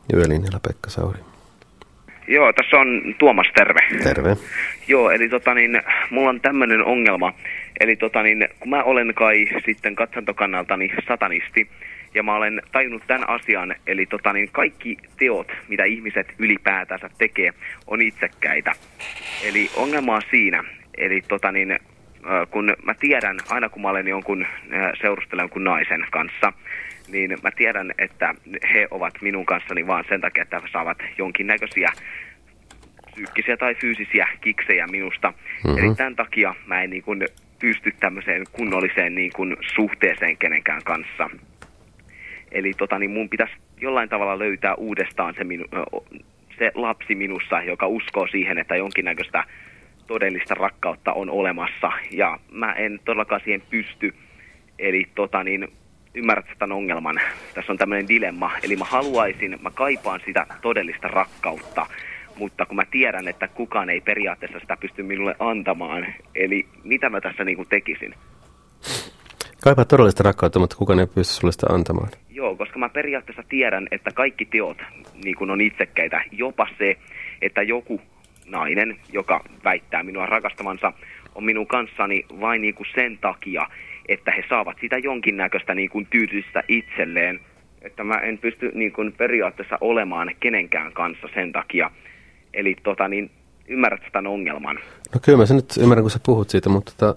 Yölinjalla Pekka Sauri. Joo, tässä on Tuomas, terve. Terve. Joo, eli mulla on tämmöinen ongelma. Eli kun mä olen kai sitten katsantokannaltani satanisti, ja mä olen tajunnut tämän asian, eli kaikki teot, mitä ihmiset ylipäätänsä tekee, on itsekkäitä. Eli ongelma on siinä, eli kun mä tiedän, aina kun mä olen seurustelen jonkun naisen kanssa, niin mä tiedän, että he ovat minun kanssani vaan sen takia, että he saavat jonkinnäköisiä psyykkisiä tai fyysisiä kiksejä minusta. Mm-hmm. Eli tämän takia mä en pysty tämmöiseen kunnolliseen suhteeseen kenenkään kanssa. Eli mun pitäisi jollain tavalla löytää uudestaan se lapsi minussa, joka uskoo siihen, että jonkinnäköistä todellista rakkautta on olemassa. Ja mä en todellakaan siihen pysty. Eli ymmärrät tämän ongelman. Tässä on tämmöinen dilemma. Eli mä kaipaan sitä todellista rakkautta, mutta kun mä tiedän, että kukaan ei periaatteessa sitä pysty minulle antamaan. Eli mitä mä tässä tekisin? Kaipaa todellista rakkautta, mutta kukaan ei pysty sulle sitä antamaan. Joo, koska mä periaatteessa tiedän, että kaikki teot on itsekkäitä. Jopa se, että joku nainen, joka väittää minua rakastavansa, on minun kanssani vain sen takia, että he saavat sitä jonkinnäköistä tyydytystä itselleen. Että mä en pysty periaatteessa olemaan kenenkään kanssa sen takia. Eli ymmärrät tämän ongelman? No kyllä mä sen nyt ymmärrän, kun sä puhut siitä, mutta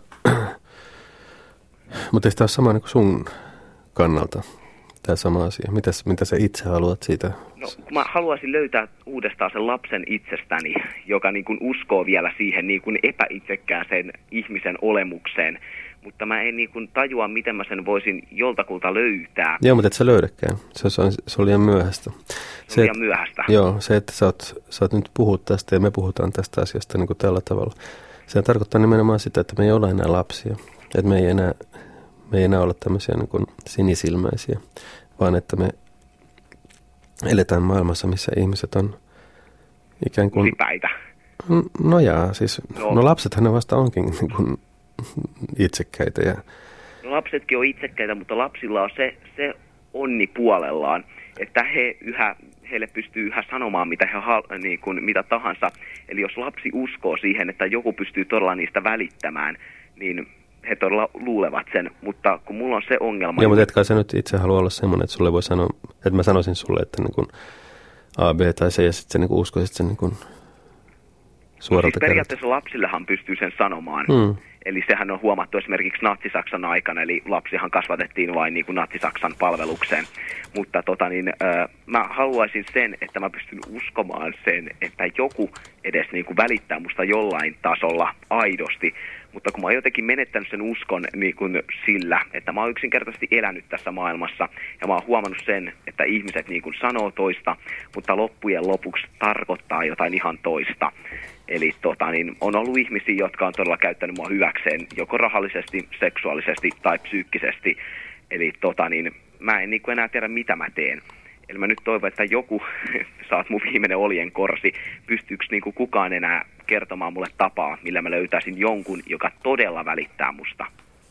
ei sitä ole sama kuin sun kannalta, tämä sama asia. Mitä sä itse haluat siitä? No, mä haluaisin löytää uudestaan sen lapsen itsestäni, joka uskoo vielä siihen epäitsekkääseen ihmisen olemukseen. Mutta mä en tajua, miten mä sen voisin joltakulta löytää. Joo, mutta et sä löydäkään. Se on liian myöhäistä. Se on liian myöhäistä. Joo, se, että sä oot nyt puhut tästä ja me puhutaan tästä asiasta tällä tavalla. Se tarkoittaa nimenomaan sitä, että me ei ole enää lapsia. Että me ei enää olla tämmöisiä sinisilmäisiä, vaan että me eletään maailmassa, missä ihmiset on ikään kuin... Ylipäitä. No jaa, siis no lapsethan ne vasta onkin itsekkäitä. Ja... No lapsetkin on itsekkäitä, mutta lapsilla on se onni puolellaan, että heille pystyy yhä sanomaan mitä tahansa. Eli jos lapsi uskoo siihen, että joku pystyy todella niistä välittämään, niin he todella luulevat sen. Mutta kun mulla on se ongelma... Joo, mutta etkä sä nyt itse halua olla semmoinen, että sulle voi sanoa, että mä sanoisin sulle, että A, B tai C, ja sitten sä uskoisit sen suoralta siis periaatteessa lapsillehan pystyy sen sanomaan. Eli sehän on huomattu esimerkiksi Natsi-Saksan aikana, eli lapsihan kasvatettiin vain Natsi-Saksan palvelukseen. Mutta mä haluaisin sen, että mä pystyn uskomaan sen, että joku edes välittää musta jollain tasolla aidosti. Mutta kun mä oon jotenkin menettänyt sen uskon sillä, että mä oon yksinkertaisesti elänyt tässä maailmassa, ja mä oon huomannut sen, että ihmiset sanoo toista, mutta loppujen lopuksi tarkoittaa jotain ihan toista. Eli on ollut ihmisiä, jotka on todella käyttänyt mua hyväkseen, joko rahallisesti, seksuaalisesti tai psyykkisesti. Eli mä en enää tiedä, mitä mä teen. Eli mä nyt toivon, että joku, sä oot mun viimeinen oljenkorsi, pystyykö kukaan enää kertomaan mulle tapaa, millä mä löytäisin jonkun, joka todella välittää musta.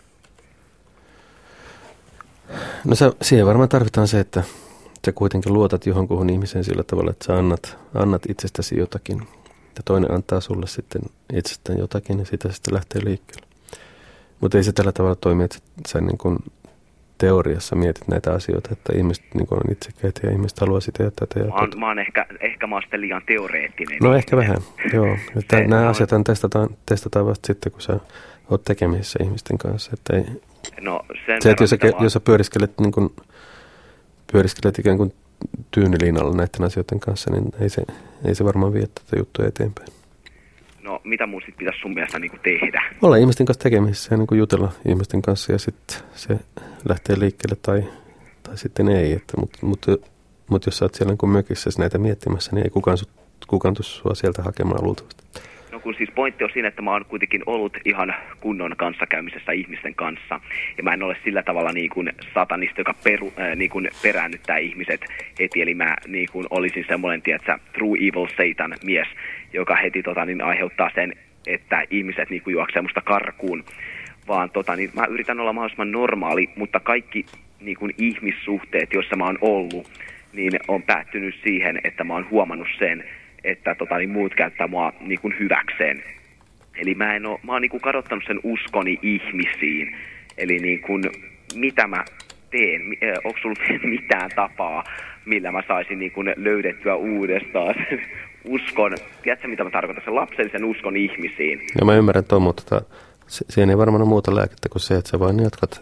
No siihen varmaan tarvitaan se, että sä kuitenkin luotat johonkuhun ihmiseen sillä tavalla, että sä annat itsestäsi jotakin. Ja toinen antaa sulle sitten itsestään jotakin ja siitä sitten lähtee liikkeelle. Mutta ei se tällä tavalla toimi, että sä teoriassa mietit näitä asioita, että ihmiset on itsekäitä ja ihmiset haluaa sitä ja tätä. Mä oon ehkä mä oon sitten liian teoreettinen. No ehkä vähän, joo. Nämä asiat testataan vasta sitten, kun sä oot tekemisissä ihmisten kanssa. Että ei, se, että jos sä pyöriskelet ikään kuin tyynyliinalla näiden asioiden kanssa, niin ei se varmaan vie tätä juttua eteenpäin. No, mitä mun sitten pitäisi sun mielestä tehdä? Olla ihmisten kanssa tekemisissä ja jutella ihmisten kanssa ja sitten se lähtee liikkeelle tai sitten ei. Mutta jos sä oot siellä mökissä näitä miettimässä, niin ei kukaan sua sieltä hakemaan luultavasti. No kun siis pointti on siinä, että mä oon kuitenkin ollut ihan kunnon kanssakäymisessä ihmisten kanssa. Ja mä en ole sillä tavalla satanista, joka peräännyttää ihmiset heti. Eli mä olisin semmoinen, true evil Satan mies, joka heti aiheuttaa sen, että ihmiset juoksee musta karkuun. Vaan mä yritän olla mahdollisimman normaali, mutta kaikki ihmissuhteet, joissa mä oon ollut, niin on päättynyt siihen, että mä oon huomannut sen, että muut käyttää mua niin kuin hyväkseen. Eli mä oon niin kuin kadottanut sen uskoni ihmisiin. Eli niin kuin, mitä mä teen? Onko sulla mitään tapaa, millä mä saisin niin kuin löydettyä uudestaan sen uskon? Tiedätkö, mitä mä tarkoitan? Sen lapsellisen uskon ihmisiin. Ja mä ymmärrän tuon, mutta siihen ei varmaan ole muuta lääkettä kuin se, että sä vain jatkat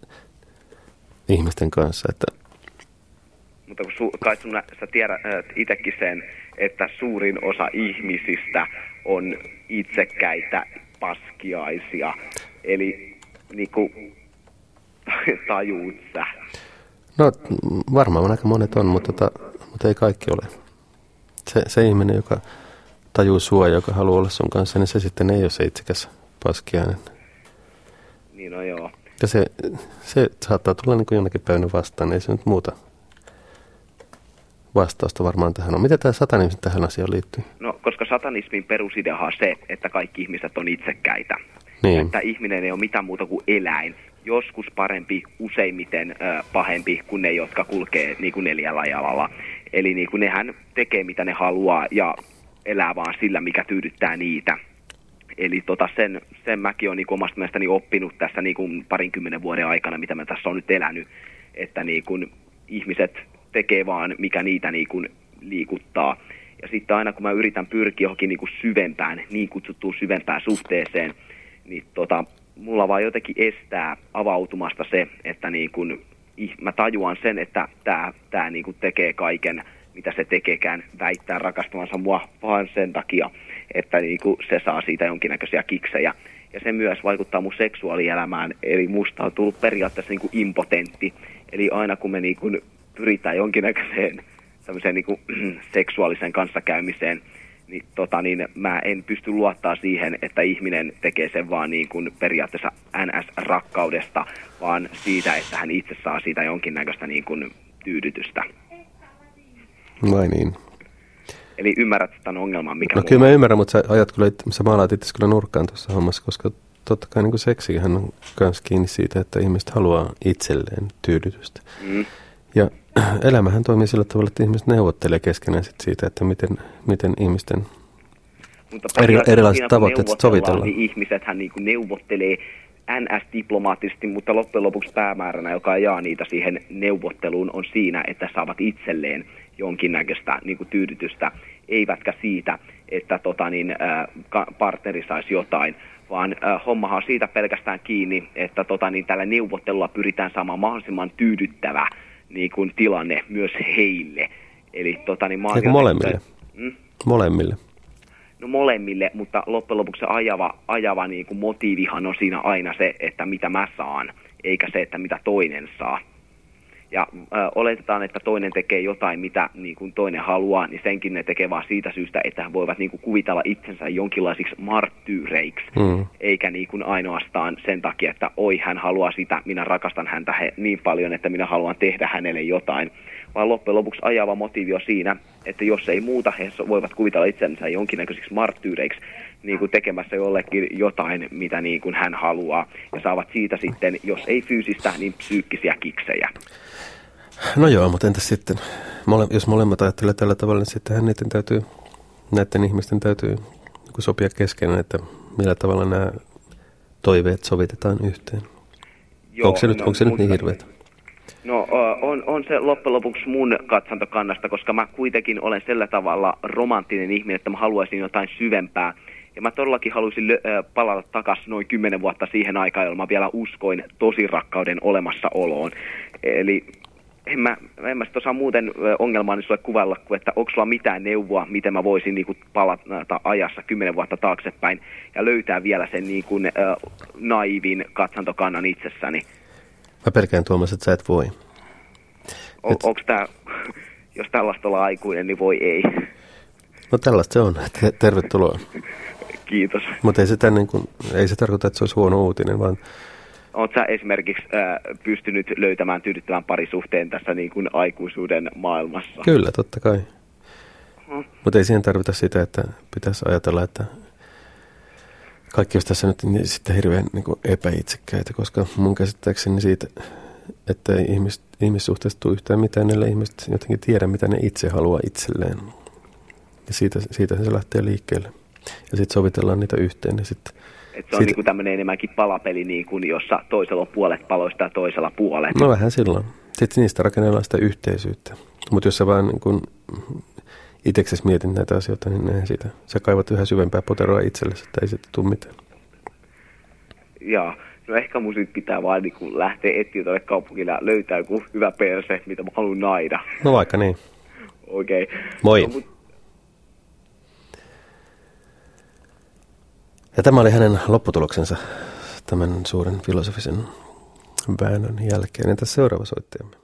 ihmisten kanssa. Että... Mutta kai sä tiedät itsekin sen, että suurin osa ihmisistä on itsekkäitä paskiaisia. Eli niinku, tajuut sä? No varmaan aika monet on, mutta ei kaikki ole. Se ihminen, joka tajuu sua, joka haluaa olla sun kanssa, niin se sitten ei ole se itsekäs paskiainen. Niin no joo. Ja se saattaa tulla niin kuin jonnekin päivänä vastaan, ei se nyt muuta vastausta varmaan tähän on. Miten tämä satanismi tähän asiaan liittyy? No, koska satanismin perusideahan on se, että kaikki ihmiset on itsekkäitä. Niin. Että ihminen ei ole mitään muuta kuin eläin. Joskus parempi, useimmiten pahempi kuin ne, jotka kulkee niin kuin 4 jalalla. Eli niin kuin nehän tekee mitä ne haluaa ja elää vaan sillä, mikä tyydyttää niitä. Eli sen mäkin olen niin omasta mielestäni oppinut tässä niin kuin 20 vuoden aikana, mitä mä tässä on nyt elänyt, että niin kuin ihmiset tekee vaan, mikä niitä niin kuin liikuttaa. Ja sitten aina kun mä yritän pyrkiä johonkin niin kuin syvempään, niin kutsuttuun syvempään suhteeseen, niin mulla vaan jotenkin estää avautumasta se, että niin kuin mä tajuan sen, että tää niin kuin tekee kaiken, mitä se tekeekään, väittää rakastavansa mua vaan sen takia, että niin kuin se saa siitä jonkinnäköisiä kiksejä. Ja se myös vaikuttaa mun seksuaalielämään, eli musta on tullut periaatteessa niin kuin impotentti. Eli aina kun me niin kuin pyritään jonkinnäköiseen tämmöiseen niin kuin seksuaaliseen kanssakäymiseen, niin mä en pysty luottaa siihen, että ihminen tekee sen vaan niin kuin periaatteessa NS-rakkaudesta, vaan siitä, että hän itse saa siitä jonkinnäköistä niin kuin tyydytystä. Vai niin. Eli ymmärrät tämän ongelman, mikä no kyllä mä ymmärrän, mutta sä maalaat itse kyllä nurkkaan tuossa hommassa, koska totta kai niin kuin seksihän on myös kiinni siitä, että ihmiset haluaa itselleen tyydytystä. Ja elämähän toimii sillä tavalla, että ihmiset neuvottelee keskenään siitä, että miten ihmisten erilaiset tavoitteet sovitellaan. Niin ihmisethän niin kuin neuvottelee NS-diplomaattisesti, mutta loppujen lopuksi päämääränä, joka jaa niitä siihen neuvotteluun, on siinä, että saavat itselleen jonkinnäköistä niin kuin tyydytystä, eivätkä siitä, että partneri saisi jotain, vaan hommahan on siitä pelkästään kiinni, että tällä neuvottelulla pyritään saamaan mahdollisimman tyydyttävä niin kuin tilanne myös heille. Eli eikö molemmille? Molemmille. No molemmille, mutta loppujen lopuksi se ajava niin kuin motiivihan on siinä aina se, että mitä mä saan, eikä se, että mitä toinen saa. Ja oletetaan, että toinen tekee jotain, mitä niin kuin toinen haluaa, niin senkin ne tekee vaan siitä syystä, että he voivat niin kuin kuvitella itsensä jonkinlaisiksi marttyyreiksi, eikä niin kuin ainoastaan sen takia, että oi, hän haluaa sitä, minä rakastan häntä niin paljon, että minä haluan tehdä hänelle jotain. Vaan loppujen lopuksi ajava motiivi on siinä, että jos ei muuta, he voivat kuvitella itsensä jonkinnäköisiksi marttyyreiksi, niin kuin tekemässä jollekin jotain, mitä niin kuin hän haluaa, ja saavat siitä sitten, jos ei fyysistä, niin psyykkisiä kiksejä. No joo, mutta entäs sitten, jos molemmat ajattelee tällä tavalla, niin sittenhän näiden ihmisten täytyy sopia keskenään, että millä tavalla nämä toiveet sovitetaan yhteen. Joo, onko se nyt niin hirveätä? No on se loppujen lopuksi mun katsantokannasta, koska mä kuitenkin olen sillä tavalla romanttinen ihminen, että mä haluaisin jotain syvempää. Ja mä todellakin haluaisin palata takaisin noin 10 vuotta siihen aikaan, jolloin mä vielä uskoin tosi-rakkauden olemassaoloon. Eli en mä osaa muuten ongelmaani sulle kuvailla, että onko sulla mitään neuvoa, miten mä voisin niin kuin palata ajassa 10 vuotta taaksepäin ja löytää vielä sen niin kuin, naivin katsantokannan itsessäni. Mä pelkään Tuomas, että sä et voi. Onko tämä, jos tällaista olla aikuinen, niin voi ei? No tällaista se on. Tervetuloa. Kiitos. Mutta ei se tarkoita, että se olisi huono uutinen, vaan... Oletko sä esimerkiksi pystynyt löytämään tyydyttävän parisuhteen tässä niin kuin aikuisuuden maailmassa? Kyllä, totta kai. Mutta ei siihen tarvita sitä, että pitäisi ajatella, että kaikki olisi tässä nyt niin sitten hirveän niin kuin epäitsekkäitä, koska mun käsittääkseni siitä, että ihmissuhteesta tule yhtään mitään, ellei ihmiset jotenkin tiedä, mitä ne itse haluaa itselleen. Ja siitä se lähtee liikkeelle. Ja sitten sovitellaan niitä yhteen. Ja se on niinku tämmöinen enemmänkin palapeli, niinku, jossa toisella on puolet paloista ja toisella puolet. No vähän silloin. Sitten niistä rakennellaan sitä yhteisyyttä. Mutta jos sä vaan niin itseksesi mietit näitä asioita, niin eihän siitä. Sä kaivat yhä syvempää poteroa itsellesi, että ei siitä tule mitään. Jaa. No ehkä mun sit pitää vaan niin lähteä etsiä tuolle kaupungille ja löytää joku hyvä perse, mitä mä haluan naida. No vaikka niin. Okei. Okay. Moi. No, ja tämä oli hänen lopputuloksensa tämän suuren filosofisen väännön jälkeen. Entäs seuraava soittajamme?